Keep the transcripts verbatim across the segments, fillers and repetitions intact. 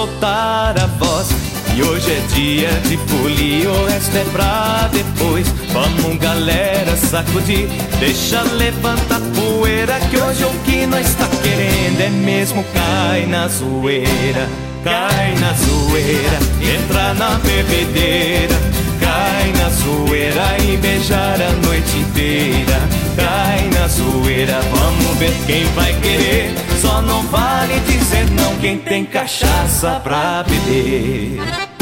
soltar a voz. E hoje é dia de folia, o resto é pra depois. Vamos galera sacudir, deixa levantar poeira, que hoje o que nós tá querendo é mesmo cai na zoeira. Cai na zoeira, entra na bebedeira. Cai na zoeira e beijar a noite inteira. Cai na zoeira, vamos ver quem vai querer. Só não vale dizer não quem tem cachaça pra beber.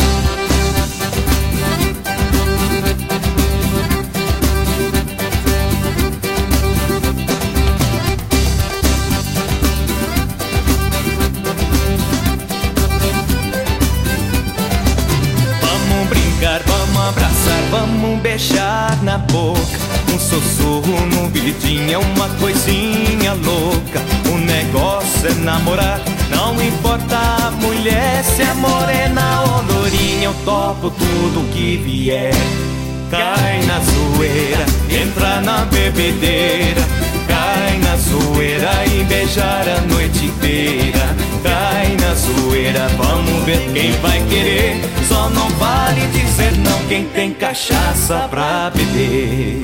Vamos abraçar, vamos beijar na boca. Um sussurro no vidinho é uma coisinha louca. O negócio é namorar, não importa a mulher, se é morena ou lourinha, eu topo tudo que vier. Cai na zoeira, entra na bebedeira. Cai na zoeira e beijar a noite inteira. Cai na zoeira, vamos ver quem vai querer. Só não vale dizer não quem tem cachaça pra beber.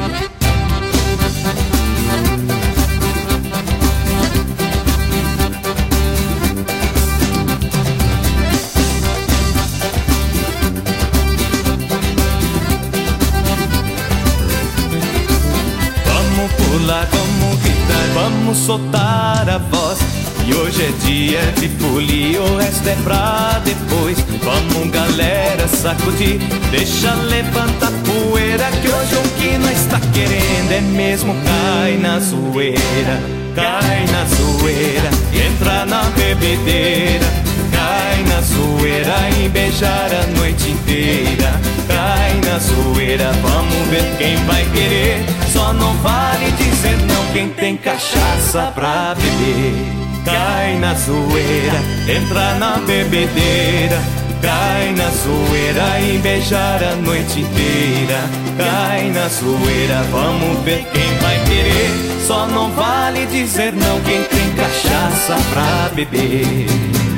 Vamos pular, vamos gritar, vamos soltar a voz. E hoje é dia de folia, o resto é pra depois. Vamos galera sacudir, deixa levantar poeira, que hoje o que nós tá querendo é mesmo cai na zoeira. Cai na zoeira, entra na bebedeira. Cai na zoeira e beijar a noite inteira. Cai na zoeira, vamos ver quem vai querer. Só não vale dizer não quem tem cachaça pra beber. Cai na zoeira, entra na bebedeira. Cai na zoeira e beijar a noite inteira. Cai na zoeira, vamos ver quem vai querer. Só não vale dizer não quem tem cachaça pra beber.